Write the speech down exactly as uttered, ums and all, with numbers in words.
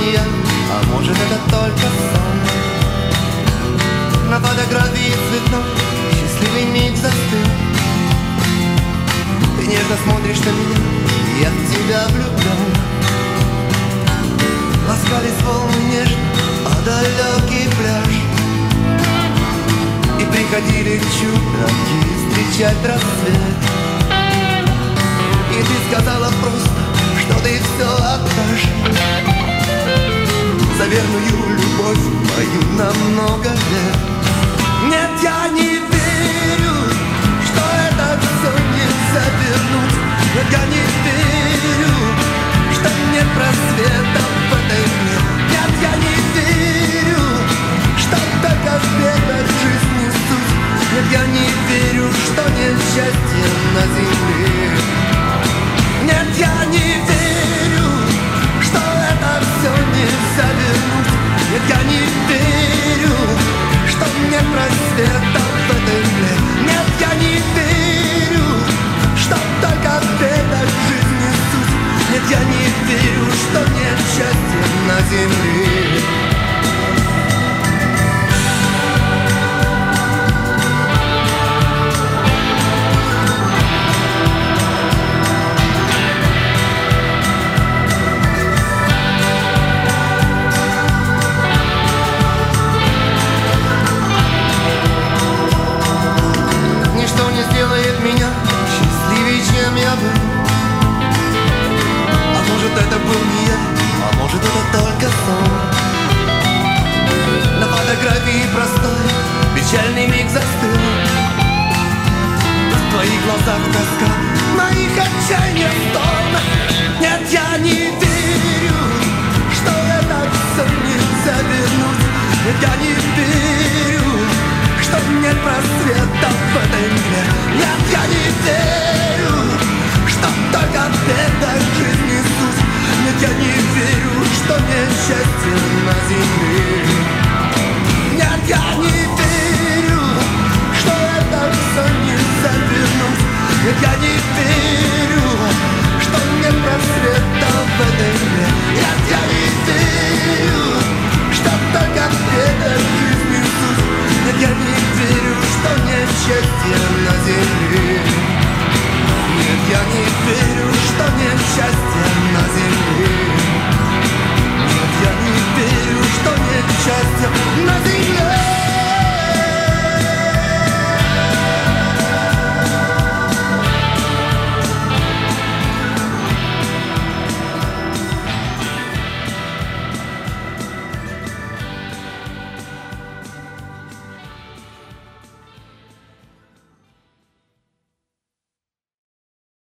не я, а может это только сон. На фотографии цветной счастливый миг застыл. Ты нежно смотришь на меня, я в тебя влюблен. Ласкались волны нежно, а далекий пляж. И приходили чудраки встречать рассвет. И ты сказала просто, что ты все отдашь за верную любовь мою на много лет. Нет, я не верю, что это все нельзя вернуть. Нет, я не верю, что нет просвета в этой мире. Нет, я не верю, что только в бедах жизни суть. Нет, я не верю, что нет счастья на земле. Нет, я не верю, что это все нельзя вернуть. Нет, я не верю, что нет просвета в этой мире. Нет, я не верю, что только в бедах жизни суть. Нет, я не верю, что нет счастья на земле. Ничто не сделает меня счастливее, чем я был. А может это был не я, а может это только сон. На фотографии простой печальный миг застыл. В твоих глазах тоска, в моих отчаяниях стон. Нет, я не верю, что это все нельзя вернуть. Нет, я не верю, что нет просвета в этой мире. Нет, я не верю, что только в бедах жизни суть. Нет, я не верю, что нет счастья на земле. Нет, я не верю, что это все нельзя вернуть. Нет, я не